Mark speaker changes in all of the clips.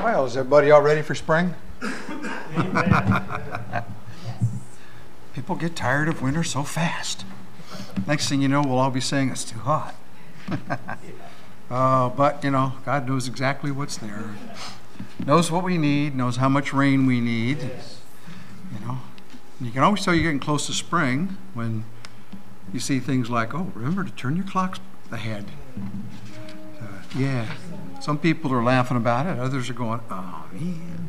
Speaker 1: Well, is everybody all ready for spring? People get tired of winter so fast. Next thing you know, we'll all be saying it's too hot. But, God knows exactly what's there. Knows what we need, knows how much rain we need. And you can always tell you're getting close to spring when you see things like, oh, remember to turn your clocks ahead. Yeah. Some people are laughing about it. Others are going, oh, man.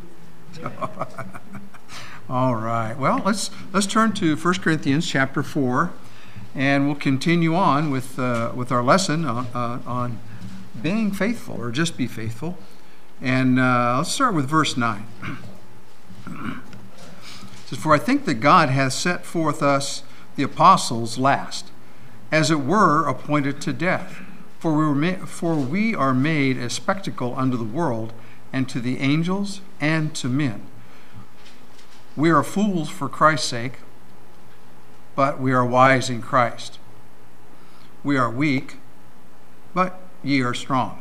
Speaker 1: All right. Well, let's turn to 1 Corinthians chapter 4, and we'll continue on with our lesson on being faithful, or just be faithful. And let's start with verse 9. It says, for I think that God hath set forth us, the apostles, last, as it were appointed to death. For we are made a spectacle unto the world, and to the angels, and to men. We are fools for Christ's sake, but we are wise in Christ. We are weak, but ye are strong.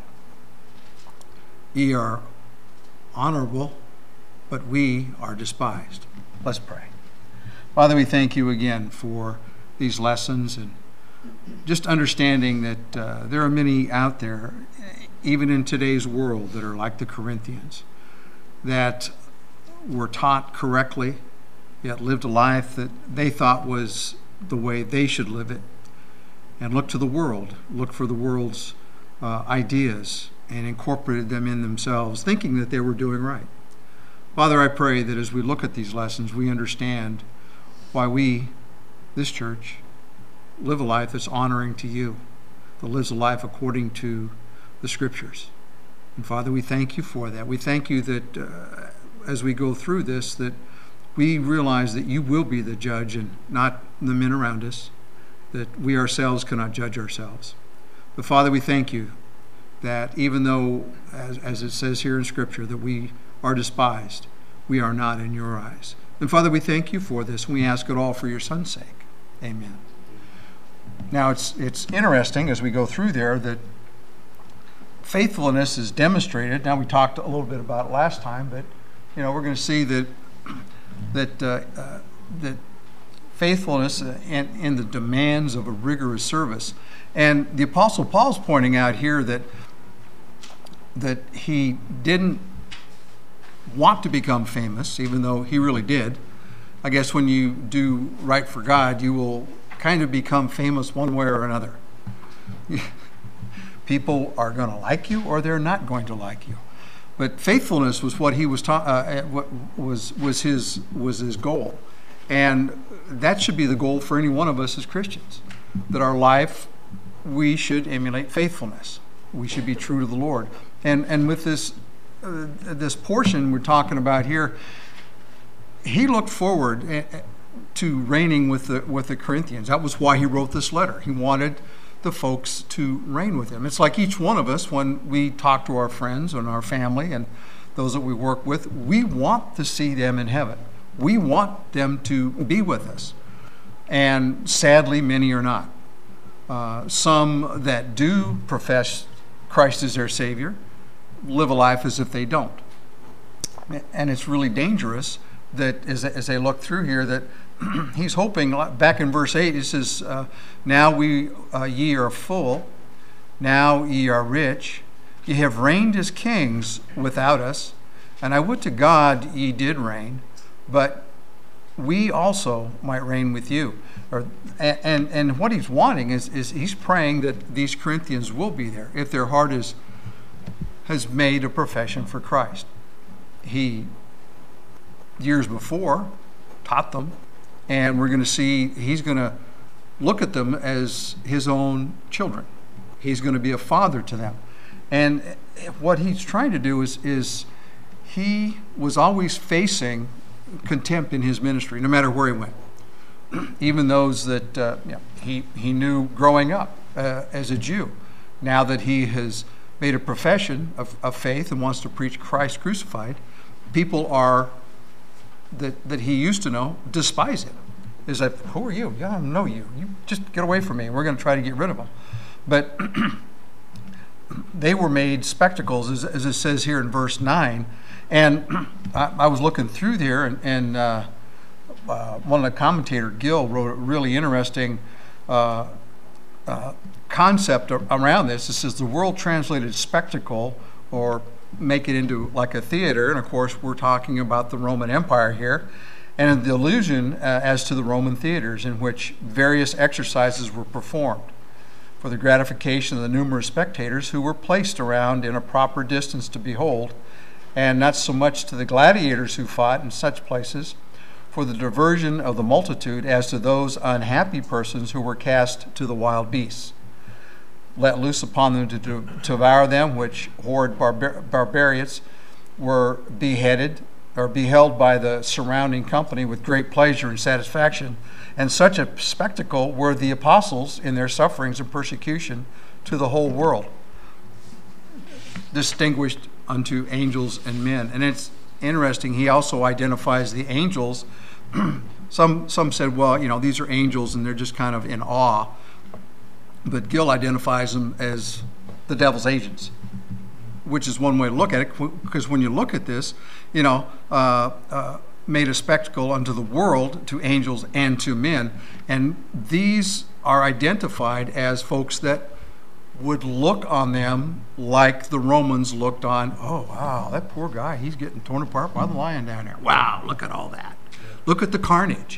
Speaker 1: Ye are honorable, but we are despised. Let's pray. Father, we thank you again for these lessons, and just understanding that there are many out there, even in today's world, that are like the Corinthians, that were taught correctly, yet lived a life that they thought was the way they should live it, and looked to the world, looked for the world's ideas, and incorporated them in themselves, thinking that they were doing right. Father, I pray that as we look at these lessons, we understand why we, this church, live a life that's honoring to you, that lives a life according to the Scriptures. And Father, we thank you for that. We thank you that as we go through this, that we realize that you will be the judge and not the men around us, that we ourselves cannot judge ourselves. But Father, we thank you that even though, as it says here in Scripture, that we are despised, we are not in your eyes. And Father, we thank you for this, and we ask it all for your Son's sake. Amen. Now, it's interesting as we go through there that faithfulness is demonstrated. Now, we talked a little bit about it last time, but we're going to see that faithfulness in the demands of a rigorous service. And the Apostle Paul's pointing out here that he didn't want to become famous, even though he really did. I guess when you do right for God, you will kind of become famous one way or another. People are going to like you, or they're not going to like you. But faithfulness was what he was was his goal, and that should be the goal for any one of us as Christians. That our life, we should emulate faithfulness. We should be true to the Lord. And with this portion we're talking about here, he looked forward to reigning with the Corinthians. That was why he wrote this letter. He wanted the folks to reign with him. It's like each one of us, when we talk to our friends and our family and those that we work with, we want to see them in heaven. We want them to be with us. And sadly, many are not. Some that do profess Christ as their Savior live a life as if they don't. And it's really dangerous that as they look through here, that he's hoping, back in verse 8, it says, now ye are full, now ye are rich, ye have reigned as kings without us, and I would to God ye did reign, but we also might reign with you. And what he's wanting is he's praying that these Corinthians will be there if their heart has made a profession for Christ. He, years before, taught them, and we're going to see he's going to look at them as his own children. He's going to be a father to them. And what he's trying to do is he was always facing contempt in his ministry, no matter where he went. Even those that he knew growing up as a Jew. Now that he has made a profession of faith and wants to preach Christ crucified, people are that he used to know despise him. Is like, who are you? Yeah, I don't know you. You just get away from me. We're going to try to get rid of him. But they were made spectacles, as it says here in verse 9. And I was looking through there, and one of the commentators, Gill, wrote a really interesting concept around this. It says the world translated spectacle, or make it into like a theater, and of course we're talking about the Roman Empire here, and the allusion as to the Roman theaters in which various exercises were performed for the gratification of the numerous spectators who were placed around in a proper distance to behold, and not so much to the gladiators who fought in such places for the diversion of the multitude as to those unhappy persons who were cast to the wild beasts, let loose upon them to devour them, which horrid barbarians were beheaded or beheld by the surrounding company with great pleasure and satisfaction. And such a spectacle were the apostles in their sufferings and persecution to the whole world, distinguished unto angels and men. And it's interesting, he also identifies the angels. Some said, well, these are angels and they're just kind of in awe. But Gill identifies them as the devil's agents, which is one way to look at it, because when you look at this, made a spectacle unto the world, to angels and to men. And these are identified as folks that would look on them like the Romans looked on, oh, wow, that poor guy, he's getting torn apart by the lion down there. Wow, look at all that. Look at the carnage.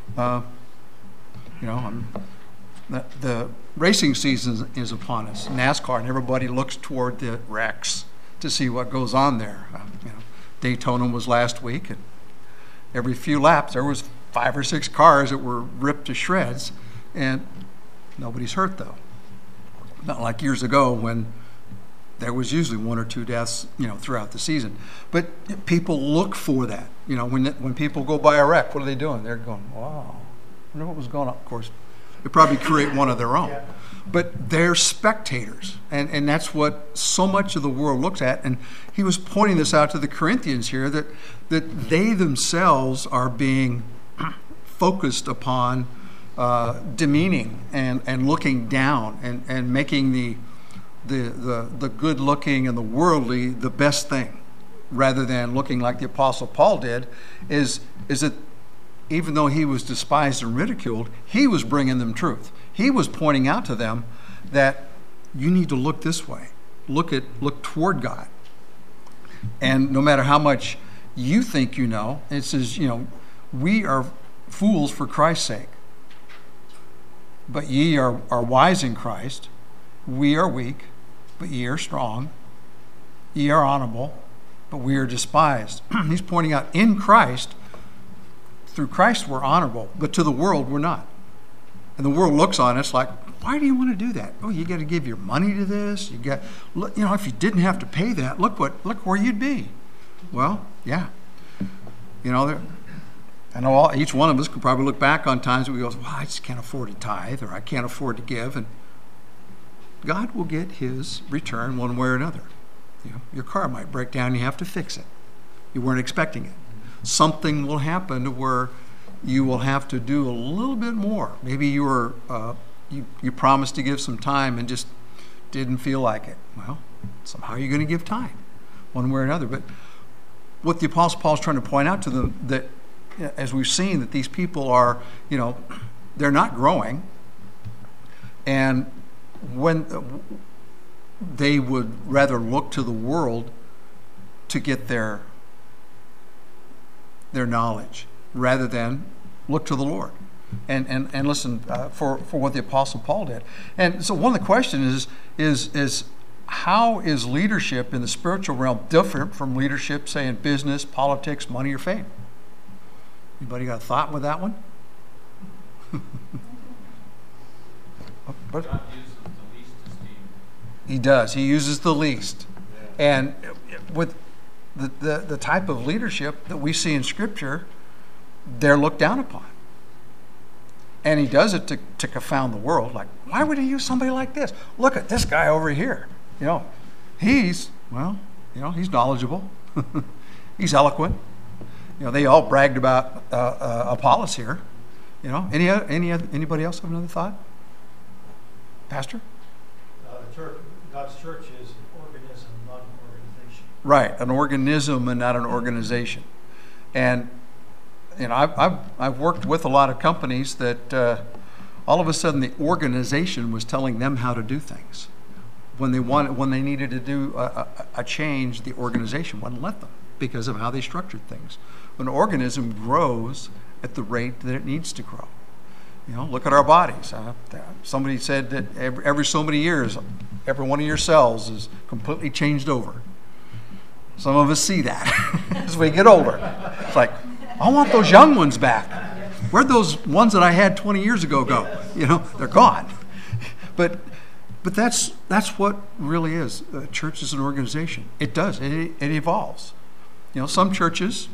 Speaker 1: The racing season is upon us, NASCAR, and everybody looks toward the wrecks to see what goes on there. Daytona was last week, and every few laps there was 5 or 6 cars that were ripped to shreds, and nobody's hurt though. Not like years ago when there was usually 1 or 2 deaths, throughout the season. But people look for that. When people go by a wreck, what are they doing? They're going, wow, I wonder what was going on. Of course, they probably create one of their own. Yeah. But they're spectators, and that's what so much of the world looks at. And he was pointing this out to the Corinthians here, that they themselves are being focused upon demeaning and looking down and making the good looking and the worldly the best thing, rather than looking like the Apostle Paul did. Is that even though he was despised and ridiculed, he was bringing them truth. He was pointing out to them that you need to look this way, look toward God. And no matter how much you think it says, we are fools for Christ's sake, but ye are wise in Christ. We are weak, but ye are strong. Ye are honorable, but we are despised. He's pointing out in Christ, through Christ we're honorable, but to the world we're not. And the world looks on us like, why do you want to do that? Oh, you got to give your money to this. If you didn't have to pay that, look where you'd be. Well, yeah. I know each one of us could probably look back on times where we go, well, I just can't afford to tithe, or I can't afford to give. And God will get his return one way or another. Your car might break down, you have to fix it. You weren't expecting it. Something will happen to where you will have to do a little bit more. Maybe you promised to give some time and just didn't feel like it. Well, somehow you're going to give time, one way or another. But what the Apostle Paul is trying to point out to them, that as we've seen, that these people are, they're not growing, and when they would rather look to the world to get their knowledge, rather than look to the Lord and listen for what the Apostle Paul did. And so one of the questions is how is leadership in the spiritual realm different from leadership, say, in business, politics, money, or fame? Anybody got a thought with that one?
Speaker 2: God uses the least esteem.
Speaker 1: He does. He uses the least. Yeah. And with the type of leadership that we see in Scripture, they're looked down upon. And he does it to confound the world. Like, why would he use somebody like this? Look at this guy over here. He's knowledgeable. He's eloquent. They all bragged about Apollos here. Anybody else have another thought? Pastor?
Speaker 3: God's church is
Speaker 1: Right, an organism and not an organization. And I've worked with a lot of companies that all of a sudden the organization was telling them how to do things. When they needed to do a change, the organization wouldn't let them because of how they structured things. An organism grows at the rate that it needs to grow. Look at our bodies. Somebody said that every so many years, every one of your cells is completely changed over. Some of us see that as we get older. It's like, I want those young ones back. Where'd those ones that I had 20 years ago go? They're gone. But that's what really is. Church is an organization. It does. It evolves. Some churches,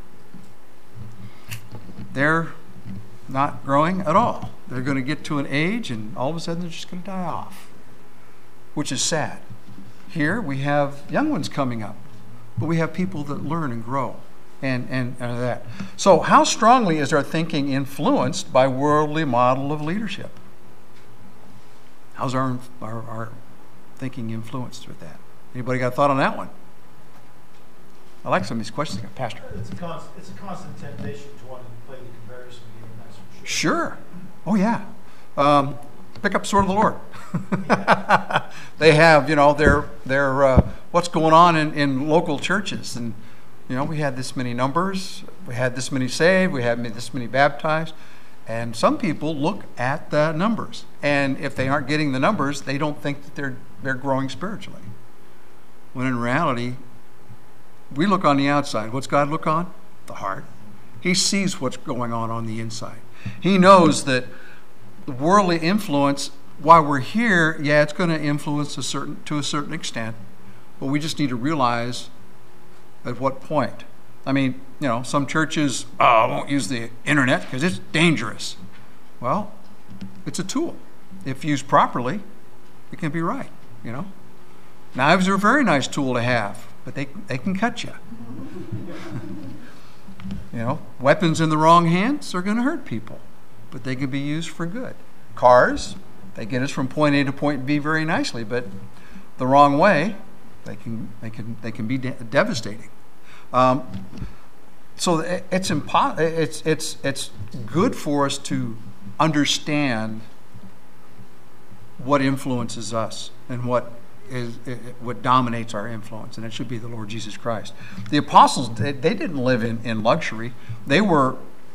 Speaker 1: they're not growing at all. They're going to get to an age and all of a sudden they're just going to die off, which is sad. Here we have young ones coming up, but we have people that learn and grow and that. So how strongly is our thinking influenced by worldly model of leadership? How's our thinking influenced with that? Anybody got a thought on that one? I like some of these questions, Pastor.
Speaker 3: It's a constant temptation to want to play the comparison game, that's for sure.
Speaker 1: Sure. Oh, yeah. Pick up Sword of the Lord. They have, their what's going on in local churches. And, we had this many numbers. We had this many saved. We had this many baptized. And some people look at the numbers. And if they aren't getting the numbers, they don't think that they're growing spiritually. When in reality, we look on the outside. What's God look on? The heart. He sees what's going on the inside. He knows that worldly influence, while we're here, it's going to influence to a certain extent, but we just need to realize at what point. I mean, some churches won't use the internet because it's dangerous. Well, it's a tool. If used properly, it can be right. Knives are a very nice tool to have, but they can cut you. Weapons in the wrong hands are going to hurt people, but they can be used for good. Cars, they get us from point A to point B very nicely, but the wrong way, they can be devastating. So it's good for us to understand what influences us and what dominates our influence, and it should be the Lord Jesus Christ. The apostles, they didn't live in luxury. They were,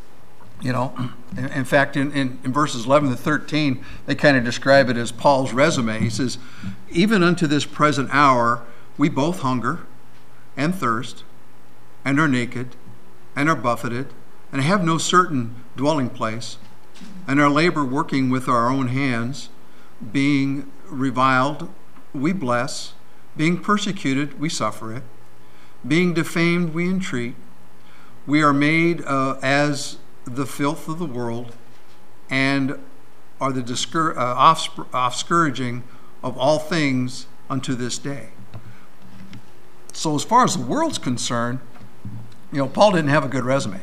Speaker 1: in fact, in verses 11 to 13, they kind of describe it as Paul's resume. He says, even unto this present hour, we both hunger and thirst and are naked and are buffeted and have no certain dwelling place, and our labor working with our own hands, being reviled, we bless, being persecuted, we suffer it, being defamed, we entreat, we are made as the filth of the world, and are the offscourging of all things unto this day. So as far as the world's concerned, Paul didn't have a good resume.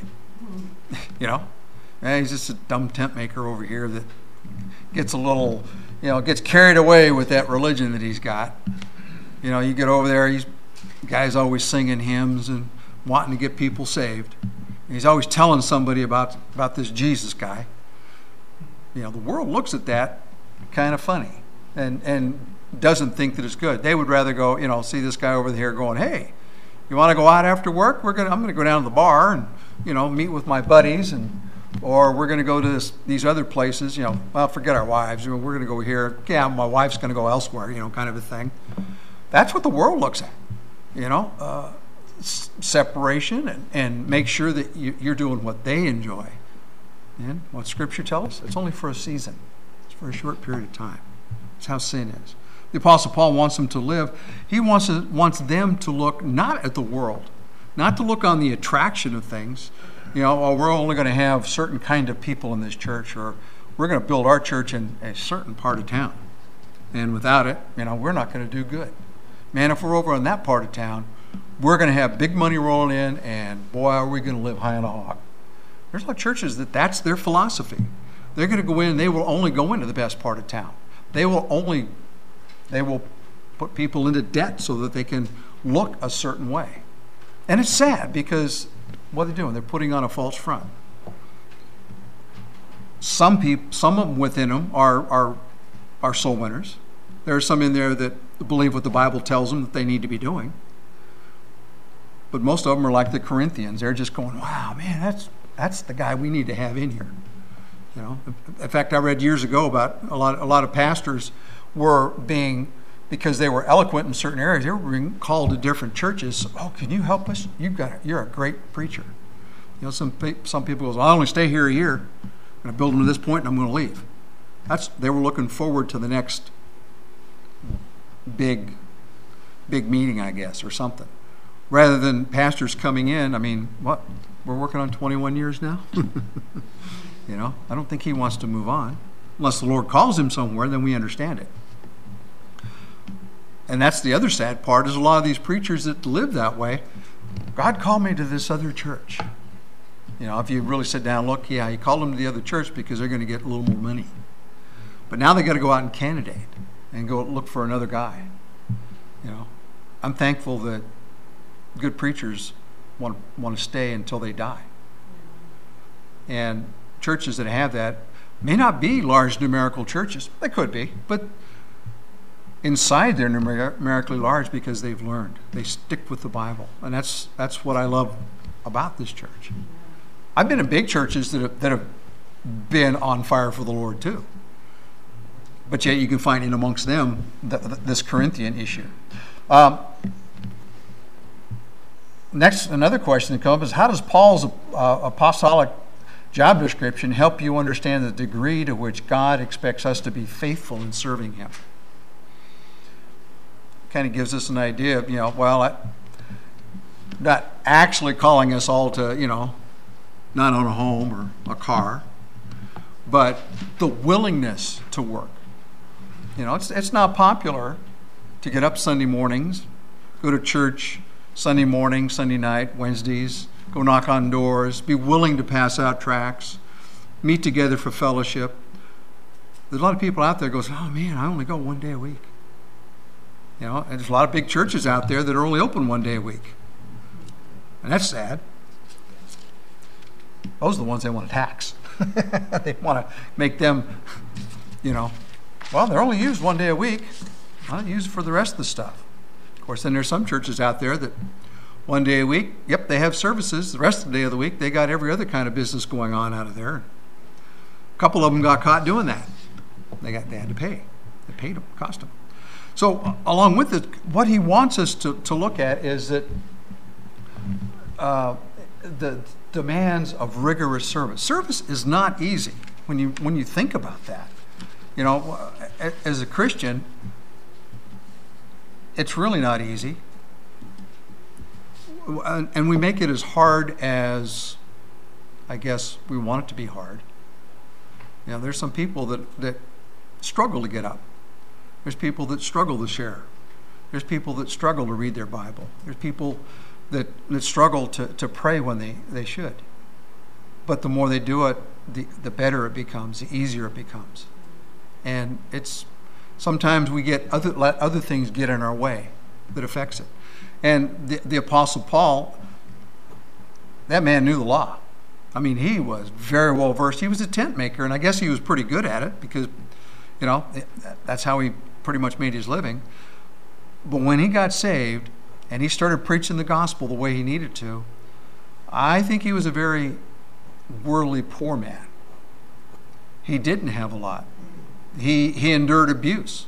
Speaker 1: He's just a dumb tent maker over here that gets a little, gets carried away with that religion that he's got. You get over there, guy's always singing hymns and wanting to get people saved. And he's always telling somebody about this Jesus guy. The world looks at that kind of funny and doesn't think that it's good. They would rather go, see this guy over here going, hey, you want to go out after work? I'm going to go down to the bar and, meet with my buddies, or we're going to go to these other places, forget our wives. We're going to go here. Yeah, my wife's going to go elsewhere, kind of a thing. That's what the world looks at, separation and make sure that you're doing what they enjoy. And what Scripture tells us, it's only for a season. It's for a short period of time. That's how sin is. The Apostle Paul wants them to live. He wants them to look not at the world, not to look on the attraction of things. We're only going to have certain kind of people in this church, or we're going to build our church in a certain part of town. And without it, we're not going to do good. Man, if we're over in that part of town, we're going to have big money rolling in, and boy, are we going to live high on a hog. There's a lot of churches that's their philosophy. They're going to go in, and they will only go into the best part of town. They will put people into debt so that they can look a certain way. And it's sad because what are they doing? They're putting on a false front. Some of them within them are soul winners. There are some in there that believe what the Bible tells them that they need to be doing. But most of them are like the Corinthians. They're just going, wow, man, that's the guy we need to have in here. You know, in fact, I read years ago about a lot of pastors were being, because they were eloquent in certain areas, they were being called to different churches. Oh, can you help us? You're a great preacher. You know, some people go, I'll only stay here a year. I'm going to build them to this point, and I'm going to leave. They were looking forward to the next big meeting, I guess, or something. Rather than pastors coming in, I mean, what? We're working on 21 years now? You know, I don't think he wants to move on. Unless the Lord calls him somewhere, then we understand it. And that's the other sad part, is a lot of these preachers that live that way, God called me to this other church. You know, if you really sit down and look, yeah, he called them to the other church because they're going to get a little more money. But now they got to go out and candidate and go look for another guy. You know, I'm thankful that good preachers want to stay until they die. And churches that have that may not be large numerical churches. They could be, but inside they're numerically large because they've learned. They stick with the Bible. And that's what I love about this church. I've been in big churches that have been on fire for the Lord too. But yet you can find in amongst them this Corinthian issue. Next, another question that comes is, how does Paul's apostolic job description help you understand the degree to which God expects us to be faithful in serving him? Kind of gives us an idea of, not actually calling us all to, not own a home or a car, but the willingness to work. It's not popular to get up Sunday mornings, go to church Sunday morning, Sunday night, Wednesdays, go knock on doors, be willing to pass out tracts, meet together for fellowship. There's a lot of people out there who goes, oh man, I only go one day a week. And there's a lot of big churches out there that are only open one day a week. And that's sad. Those are the ones they want to tax. They want to make them, well, they're only used one day a week. I'll use it for the rest of the stuff. Of course, then there's some churches out there that one day a week, yep, they have services. The rest of the day of the week, they got every other kind of business going on out of there. A couple of them got caught doing that. They had to pay. It paid them, cost them. So along with it, what he wants us to look at is that the demands of rigorous service. Service is not easy when you think about that. As a Christian, it's really not easy. And we make it as hard as, I guess, we want it to be hard. There's some people that struggle to get up. There's people that struggle to share. There's people that struggle to read their Bible. There's people that struggle to pray when they should. But the more they do it, the better it becomes, the easier it becomes. And sometimes we let other things get in our way that affects it. And the Apostle Paul, that man knew the law. I mean, he was very well versed. He was a tent maker, and I guess he was pretty good at it because, that's how he pretty much made his living. But when he got saved and he started preaching the gospel the way he needed to, I think he was a very worldly poor man. He didn't have a lot. He endured abuse,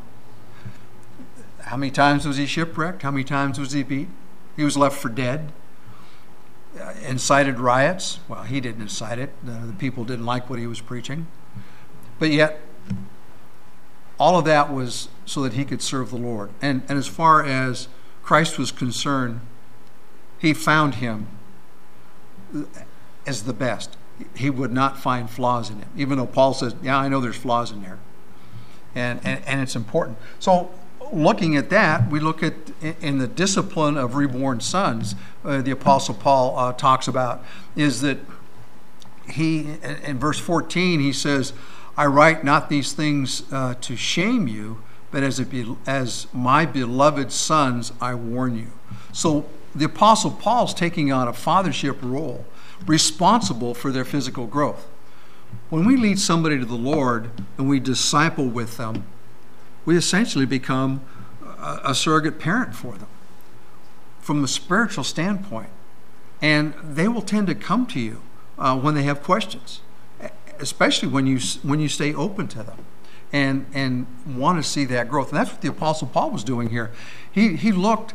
Speaker 1: How many times was he shipwrecked? How many times was he beat? He was left for dead. Incited riots. Well, he didn't incite it. The people didn't like what he was preaching. But yet, all of that was so that he could serve the Lord. And as far as Christ was concerned, he found him as the best. He would not find flaws in him, even though Paul says, yeah, I know there's flaws in there. And it's important. So looking at that, we look at in the discipline of reborn sons, the Apostle Paul talks about, is that he, in verse 14, he says, I write not these things to shame you, but as my beloved sons, I warn you. So the Apostle Paul's taking on a fathership role, responsible for their physical growth. When we lead somebody to the Lord and we disciple with them, we essentially become a surrogate parent for them from a spiritual standpoint. And they will tend to come to you when they have questions, especially when you stay open to them and want to see that growth. And that's what the Apostle Paul was doing here. He looked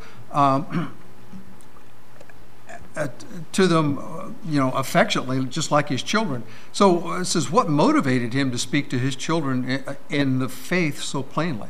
Speaker 1: to them, affectionately, just like his children. So it says, what motivated him to speak to his children in the faith so plainly?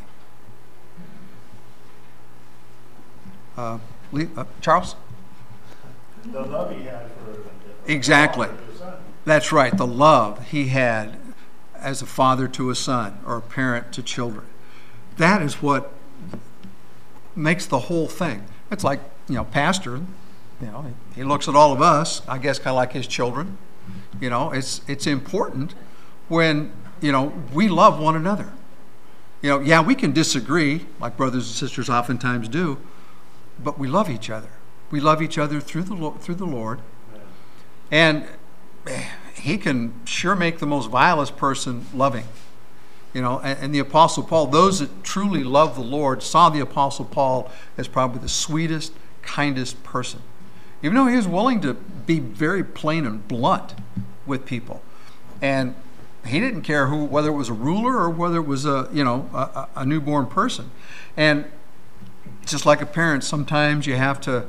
Speaker 1: Charles?
Speaker 3: The love he had for
Speaker 1: Exactly.
Speaker 3: his son.
Speaker 1: That's right. The love he had as a father to a son or a parent to children. That is what makes the whole thing. It's like, pastor, he looks at all of us, I guess, kind of like his children. It's important when, we love one another. We can disagree, like brothers and sisters oftentimes do, but we love each other. We love each other through the Lord. And he can sure make the most vilest person loving. And the Apostle Paul, those that truly love the Lord, saw the Apostle Paul as probably the sweetest, kindest person. Even though he was willing to be very plain and blunt with people. And he didn't care whether it was a ruler or whether it was a newborn person. And just like a parent, sometimes you have to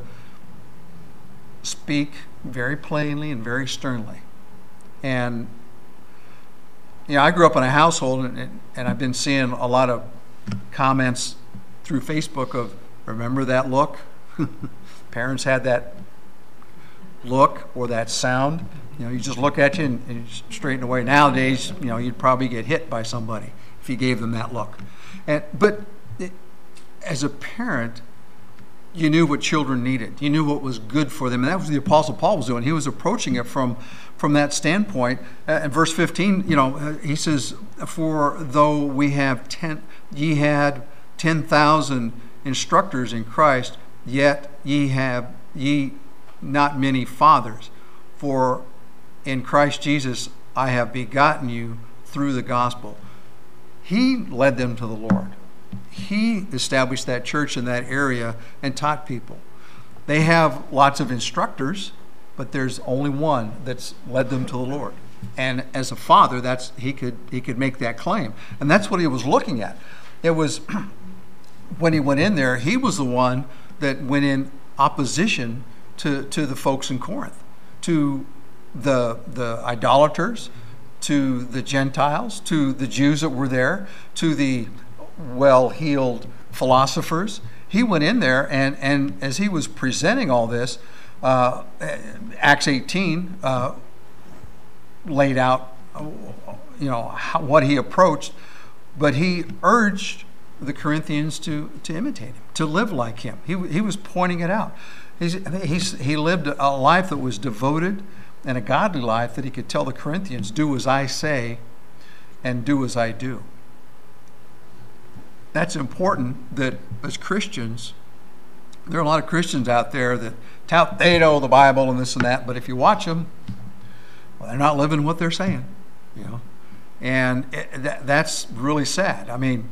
Speaker 1: speak very plainly and very sternly. And I grew up in a household, and I've been seeing a lot of comments through Facebook of, remember that look? Parents had that look or that sound. You just look at you and you straighten away. Nowadays, you'd probably get hit by somebody if you gave them that look. But as a parent, you knew what children needed. You knew what was good for them. And that was what the Apostle Paul was doing. He was approaching it from that standpoint. In verse 15, he says, for though ye had 10,000 instructors in Christ, yet ye have not many fathers. For in Christ Jesus I have begotten you through the gospel. He led them to the Lord. He established that church in that area and taught people. They have lots of instructors, but there's only one that's led them to the Lord. And as a father, he could make that claim. And that's what he was looking at. It was when he went in there, he was the one that went in opposition to the folks in Corinth, to the idolaters, to the Gentiles, to the Jews that were there, to the well-heeled philosophers. He went in there, and as he was presenting all this, Acts 18 laid out, what he approached, but he urged the Corinthians to imitate him, to live like him. He was pointing it out. He lived a life that was devoted and a godly life that he could tell the Corinthians, do as I say and do as I do. That's important that as Christians, there are a lot of Christians out there that tout they know the Bible and this and that, but if you watch them, well, they're not living what they're saying, and that's really sad. I mean,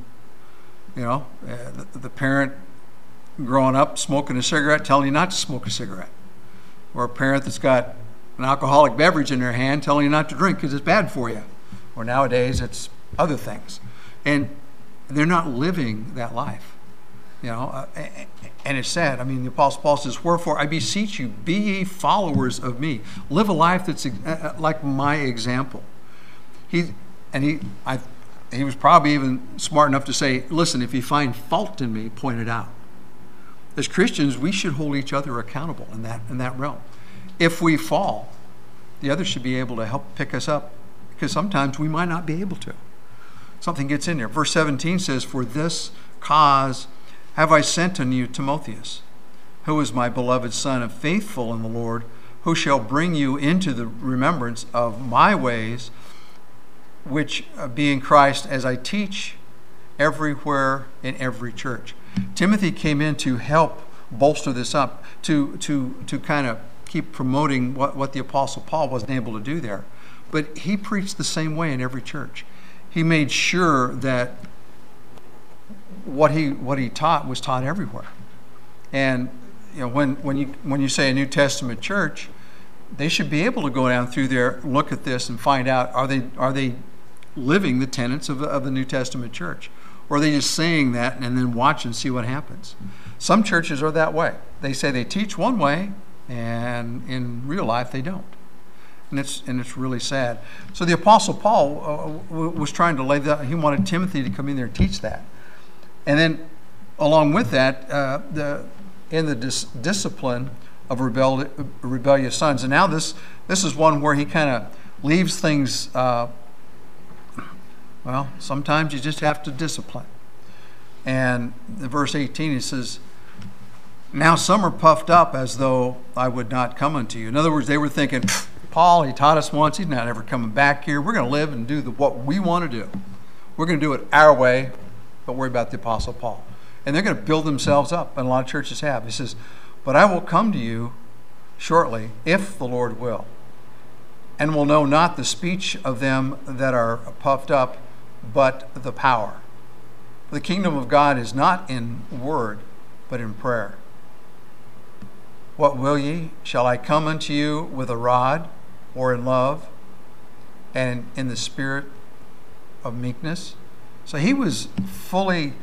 Speaker 1: the parent growing up smoking a cigarette telling you not to smoke a cigarette, or a parent that's got an alcoholic beverage in their hand telling you not to drink because it's bad for you, or nowadays it's other things, and they're not living that life, and it's sad. I mean, the Apostle Paul says, wherefore I beseech you, be ye followers of me. Live a life that's like my example. He was probably even smart enough to say, listen, if you find fault in me, point it out. As Christians, we should hold each other accountable in that realm. If we fall, the other should be able to help pick us up, because sometimes we might not be able to. Something gets in there. Verse 17 says, for this cause have I sent unto you Timotheus, who is my beloved son and faithful in the Lord, who shall bring you into the remembrance of my ways, which be in Christ, as I teach everywhere in every church. Timothy came in to help bolster this up, to kind of keep promoting what the Apostle Paul wasn't able to do there. But he preached the same way in every church. He made sure that what he taught was taught everywhere. And when you say a New Testament church, they should be able to go down through there, look at this, and find out, are they living the tenets of the New Testament church? Or are they just saying that and then watch and see what happens? Some churches are that way. They say they teach one way, and in real life they don't. And it's really sad. So the Apostle Paul was trying to lay that. He wanted Timothy to come in there and teach that. And then along with that, in the discipline of rebellious sons. And now this is one where he kind of leaves things, sometimes you just have to discipline. And in verse 18 it says, now some are puffed up as though I would not come unto you. In other words, they were thinking, Paul, he taught us once, he's not ever coming back here. We're going to live and do what we want to do. We're going to do it our way. Don't worry about the Apostle Paul. And they're going to build themselves up, and a lot of churches have. He says, but I will come to you shortly, if the Lord will, and will know not the speech of them that are puffed up, but the power. The kingdom of God is not in word, but in prayer. What will ye? Shall I come unto you with a rod, or in love, and in the spirit of meekness? So he was fully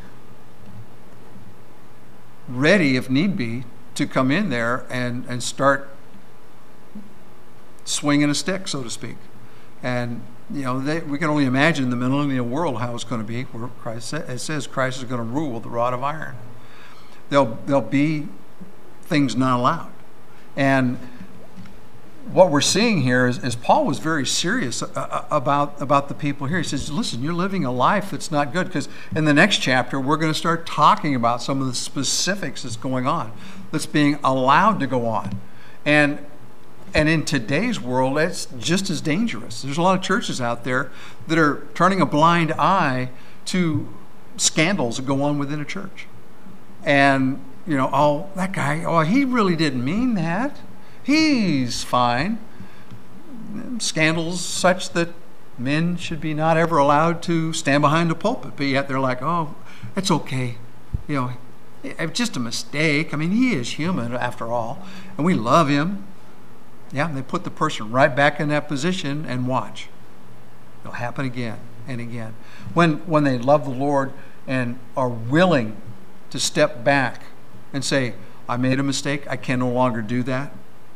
Speaker 1: ready, if need be, to come in there and start swinging a stick, so to speak. And we can only imagine the millennial world how it's going to be, where it says Christ is going to rule with the rod of iron. There'll be things not allowed. And what we're seeing here is Paul was very serious about the people here. He says, listen, you're living a life that's not good, because in the next chapter, we're going to start talking about some of the specifics that's going on, that's being allowed to go on. And in today's world, it's just as dangerous. There's a lot of churches out there that are turning a blind eye to scandals that go on within a church. And, that guy, he really didn't mean that. He's fine. Scandals such that men should be not ever allowed to stand behind the pulpit, but yet they're like, oh, it's okay. It's just a mistake. I mean, he is human after all, and we love him. Yeah, and they put the person right back in that position and watch. It'll happen again and again. When they love the Lord and are willing to step back and say, I made a mistake, I can no longer do that.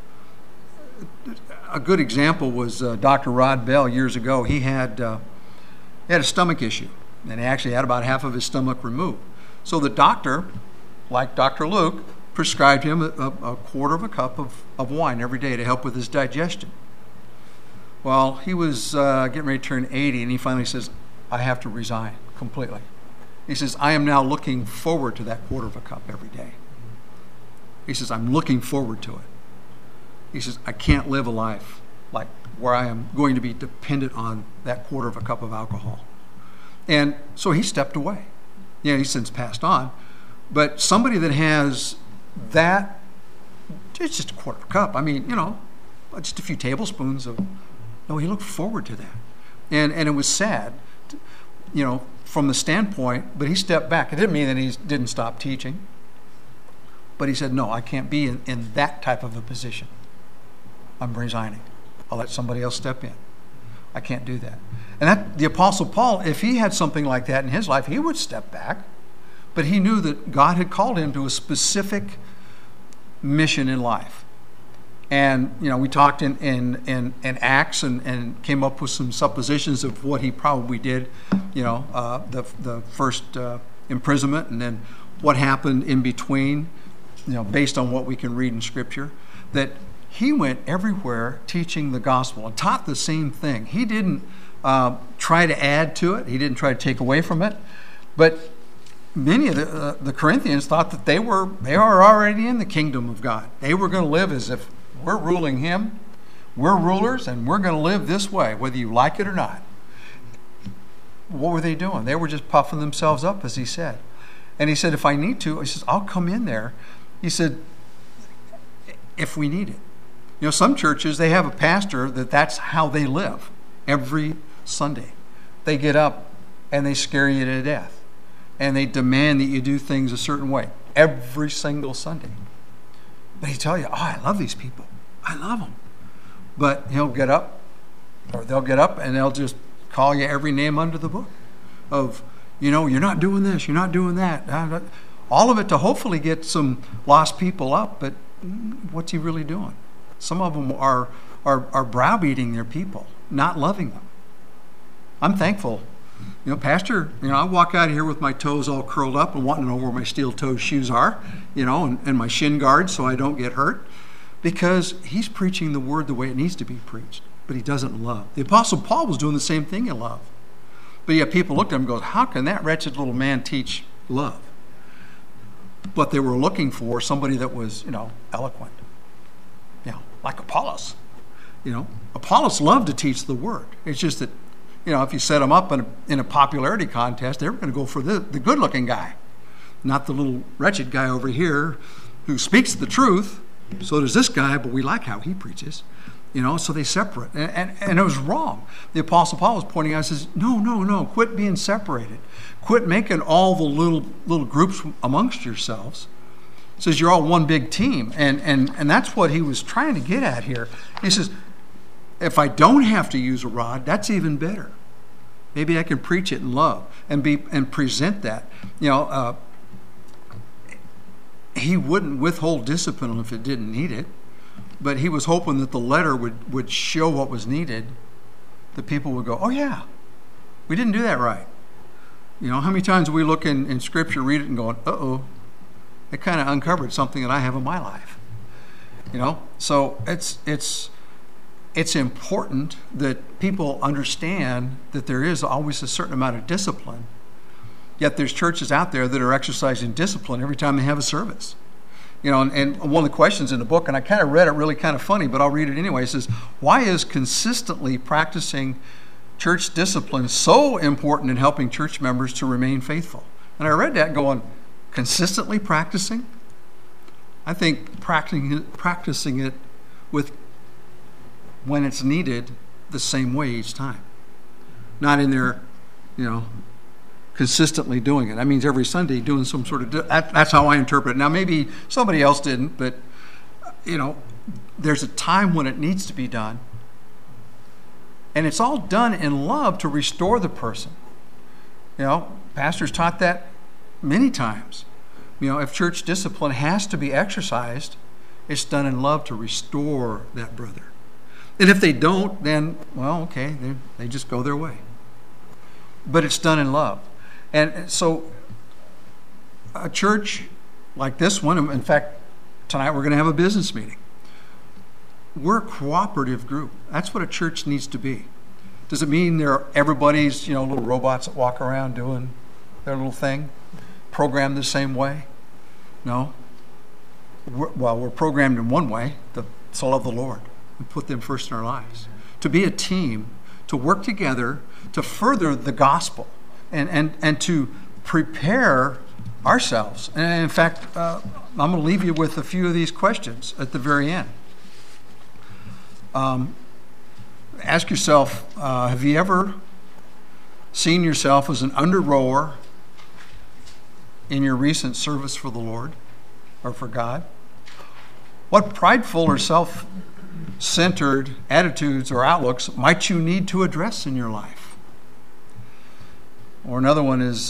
Speaker 1: A good example was Dr. Rod Bell years ago. He had a stomach issue, and he actually had about half of his stomach removed. So the doctor, like Dr. Luke, prescribed him a quarter of a cup of wine every day to help with his digestion. Well, he was getting ready to turn 80, and he finally says, I have to resign completely. He says, I am now looking forward to that quarter of a cup every day. He says, I'm looking forward to it. He says, I can't live a life like where I am going to be dependent on that quarter of a cup of alcohol. And so he stepped away. He's since passed on. But somebody that has that, it's just a quarter of a cup. I mean, just a few tablespoons of, no, he looked forward to that. And it was sad, from the standpoint, but he stepped back. It didn't mean that he didn't stop teaching. But he said, no, I can't be in that type of a position. I'm resigning. I'll let somebody else step in. I can't do that. And the Apostle Paul, if he had something like that in his life, he would step back. But he knew that God had called him to a specific mission in life. And, we talked in Acts and came up with some suppositions of what he probably did, the first imprisonment, and then what happened in between, based on what we can read in Scripture, that he went everywhere teaching the gospel and taught the same thing. He didn't try to add to it. He didn't try to take away from it. But many of the Corinthians thought that they were already in the kingdom of God. They were going to live as if we're ruling him. We're rulers, and we're going to live this way, whether you like it or not. what were they doing? They were just puffing themselves up, as he said. And he said, if I need to, he says, I'll come in there. He said, if we need it. You know, some churches, they have a pastor that's how they live every Sunday. They get up and they scare you to death. And they demand that you do things a certain way every single Sunday. But he tell you, I love these people. I love them. But he'll get up, or they'll get up and they'll just call you every name under the book of, you know, you're not doing this, you're not doing that. All of it to hopefully get some lost people up, but what's he really doing? Some of them are browbeating their people, not loving them. I'm thankful. You know, Pastor, you know, I walk out of here with my toes all curled up and wanting to know where my steel-toed shoes are, you know, and my shin guards so I don't get hurt, because he's preaching the word the way it needs to be preached, but he doesn't love. The Apostle Paul was doing the same thing in love. But yet people looked at him and go, how can that wretched little man teach love? But they were looking for somebody that was, you know, eloquent. You know, like Apollos. You know, Apollos loved to teach the word. It's just that, you know, if you set him up in a popularity contest, they were going to go for the good-looking guy, not the little wretched guy over here who speaks the truth. So does this guy, but we like how he preaches. You know, so they separate. And it was wrong. The Apostle Paul was pointing out, says, no, quit being separated. Quit making all the little groups amongst yourselves. He says, you're all one big team. And that's what he was trying to get at here. He says, if I don't have to use a rod, that's even better. Maybe I can preach it in love and present that. You know, he wouldn't withhold discipline if it didn't need it. But he was hoping that the letter would show what was needed. The people would go, oh yeah, we didn't do that right. You know, how many times we look in Scripture, read it and go, uh-oh, it kind of uncovered something that I have in my life. You know, so it's important that people understand that there is always a certain amount of discipline. Yet there's churches out there that are exercising discipline every time they have a service. You know, and one of the questions in the book, and I kind of read it really kind of funny, but I'll read it anyway. It says, why is consistently practicing church discipline so important in helping church members to remain faithful? And I read that going, consistently practicing? I think practicing it with, when it's needed, the same way each time. Not in there, you know, consistently doing it. That means every Sunday doing some sort of, that's how I interpret it. Now maybe somebody else didn't, but you know, there's a time when it needs to be done. And it's all done in love to restore the person. You know, pastors taught that many times. You know, if church discipline has to be exercised, it's done in love to restore that brother. And if they don't, then, well, okay, they just go their way. But it's done in love. And so a church like this one, in fact, tonight we're going to have a business meeting. We're a cooperative group. That's what a church needs to be. Does it mean everybody's, you know, little robots that walk around doing their little thing, programmed the same way? No. We're programmed in one way, to love the Lord and put them first in our lives. To be a team, to work together, to further the gospel. And to prepare ourselves. And in fact, I'm going to leave you with a few of these questions at the very end. Ask yourself, have you ever seen yourself as an under-rower in your recent service for the Lord or for God? What prideful or self-centered attitudes or outlooks might you need to address in your life? Or another one is,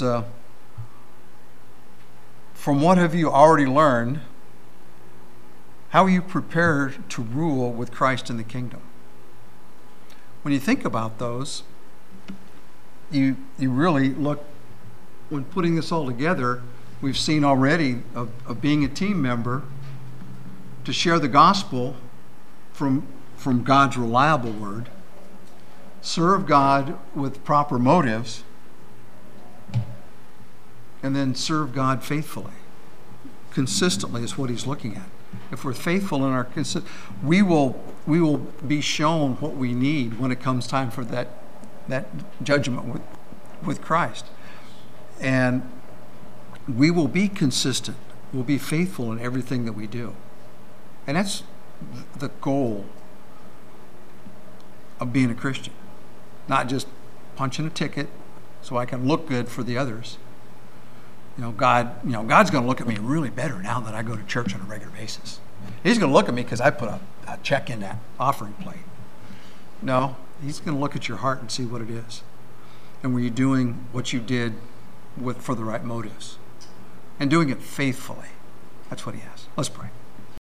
Speaker 1: from what have you already learned, how are you prepared to rule with Christ in the kingdom? When you think about those, you really look, when putting this all together, we've seen already of being a team member, to share the gospel from God's reliable word, serve God with proper motives, and then serve God faithfully. Consistently is what he's looking at. If we're faithful in our we will be shown what we need when it comes time for that judgment with Christ. And we will be consistent. We'll be faithful in everything that we do. And that's the goal of being a Christian. Not just punching a ticket so I can look good for the others. God's going to look at me really better now that I go to church on a regular basis. He's going to look at me because I put a check in that offering plate. No, he's going to look at your heart and see what it is. And were you doing what you did for the right motives? And doing it faithfully. That's what he has. Let's pray.